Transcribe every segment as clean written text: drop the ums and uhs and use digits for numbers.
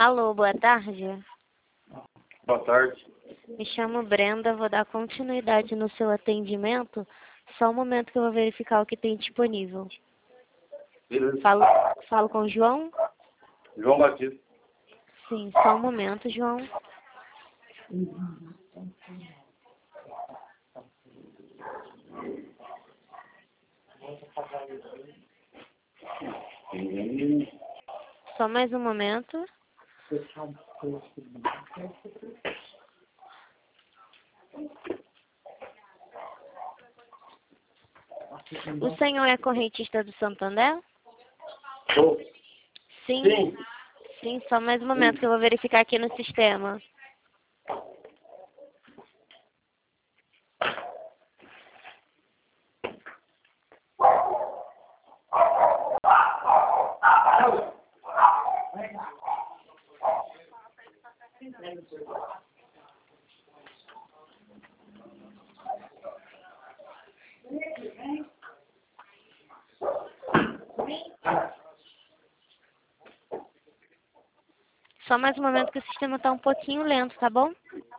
Alô, boa tarde. Boa tarde. Me chamo Brenda, vou dar continuidade no seu atendimento. Só um momento que eu vou verificar o que tem disponível. Beleza. Falo com o João? João Batista. Sim, só um momento, João. Só mais um momento. O senhor é correntista do Santander? Sou. Sim. Sim. Sim, só mais um momento que eu vou verificar aqui no sistema. Só mais um momento que o sistema está um pouquinho lento, tá bom?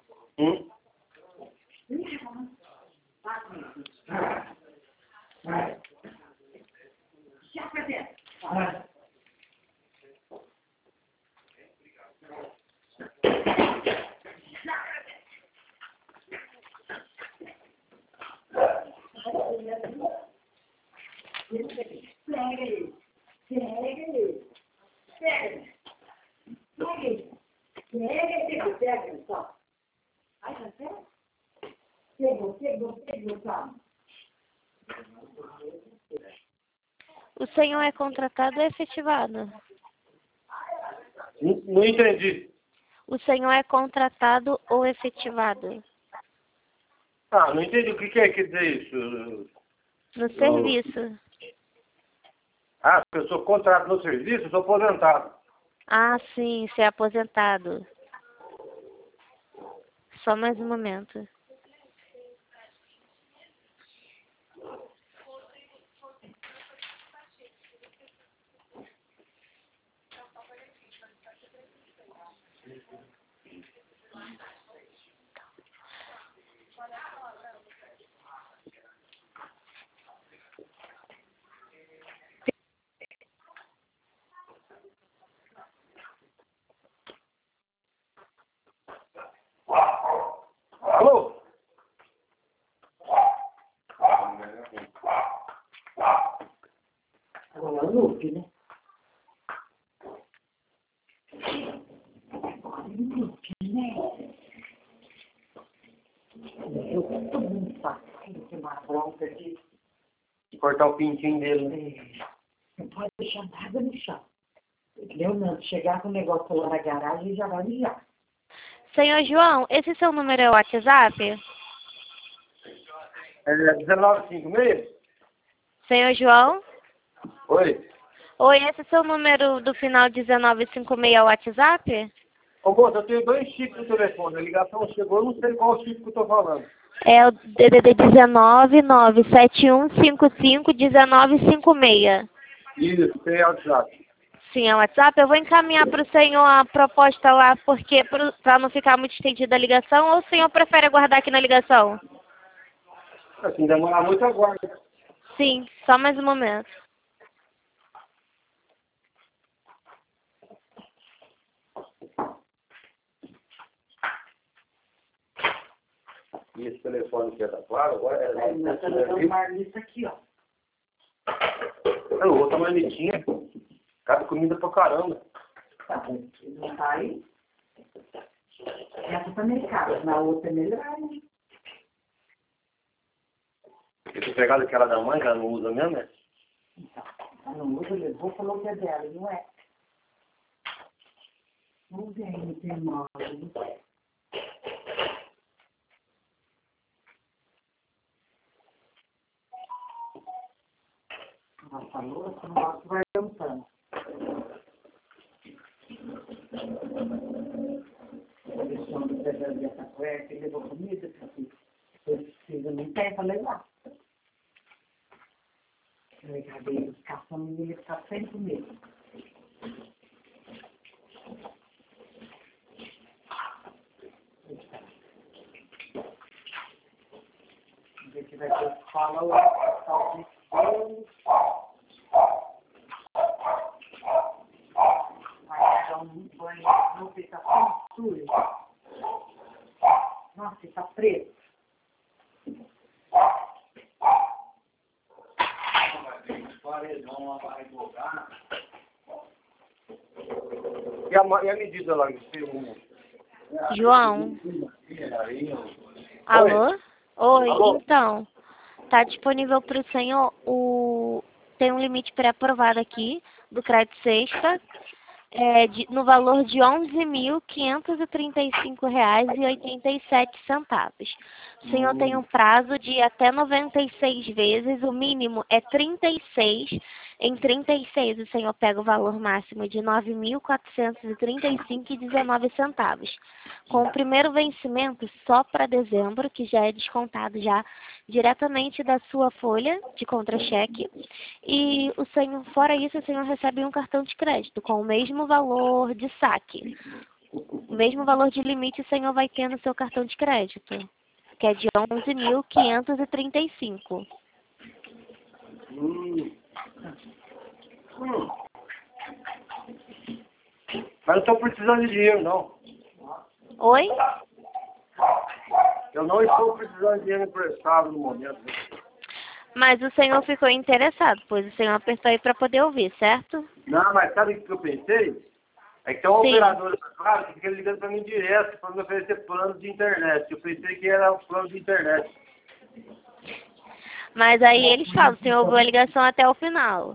O senhor é contratado ou efetivado? Não entendi. O senhor é contratado ou efetivado? Ah, não entendi o que quer dizer isso. No serviço. Ah, se eu sou contratado no serviço, eu sou aposentado. Ah, sim, você é aposentado. Só mais um momento. Alô? Agora Lupe, né? Lupe, né? Eu tô muito fácil de uma bronca de Cortar o pintinho dele, né? não pode deixar nada no chão. Entendeu? Não, chegar com o negócio lá na garagem já vai mijar. Senhor João, esse seu número é o WhatsApp? É 1956? Senhor João? Oi. Oi, esse é seu número do final 1956 é o WhatsApp? Ô, moça, eu tenho 2 chips no telefone. A ligação chegou, eu não sei qual chip que eu tô falando. É o DDD 19 Isso, tem WhatsApp. Sim, é o WhatsApp. Eu vou encaminhar para o senhor a proposta lá, porque para não ficar muito estendida a ligação, ou o senhor prefere aguardar aqui na ligação? Assim, demorar muito aguarda. Sim, só mais um momento. E esse telefone que é da Claro, agora é... Nós estamos dando uma lista aqui, ó. É outra marmitinha. Cabe comida pra caramba. Tá bom. Não tá aí? Essa tá mercado. Na outra é melhor, né? Eu tinha pegado aquela da mãe, que ela não usa mesmo, né? Então, ela não usa, levou, falou que é dela, não é? Não vem, tem mal. Ela falou, essa moto vai cantando. A lição do Pedro dessa cueca, ele levou comida, porque eu preciso, não tem pra levar. Eu acabei caçando e ele ficar sem comer. valor totalmente dele. Vai dar um banho, não fica tão sujo. Nossa, está preto. E a medida lá? João. Alô? Oi, Alô? então, tá disponível para o senhor tem um limite pré-aprovado aqui do crédito sexta, no valor de R$ 11.535,87. O senhor tem um prazo de até 96 vezes, o mínimo é 36. Em 36, o senhor pega o valor máximo de R$ 9.435,19. Com o primeiro vencimento, só para dezembro, que já é descontado já diretamente da sua folha de contra-cheque. E o senhor, fora isso, o senhor recebe um cartão de crédito com o mesmo valor de saque. O mesmo valor de limite o senhor vai ter no seu cartão de crédito, que é de 11.535. Mas não estou precisando de dinheiro, não. Oi? Eu não estou precisando de dinheiro emprestado no momento. Mas o senhor ficou interessado, pois o senhor apertou aí para poder ouvir, certo? Não, mas sabe o que eu pensei? É que tem uma Sim. operadora claro, que fica ligando para mim direto para me oferecer plano de internet. Eu pensei que era o plano de internet. Mas aí eles falam, o senhor ouviu a ligação até o final.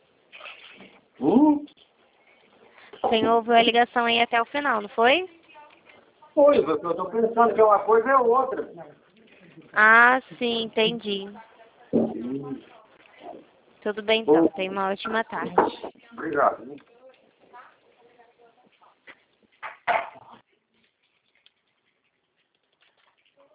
O senhor ouviu a ligação aí até o final, não foi? Foi, eu estou pensando que é uma coisa é outra. Ah, sim, entendi. Tudo bem então, tenha uma ótima tarde. Obrigado.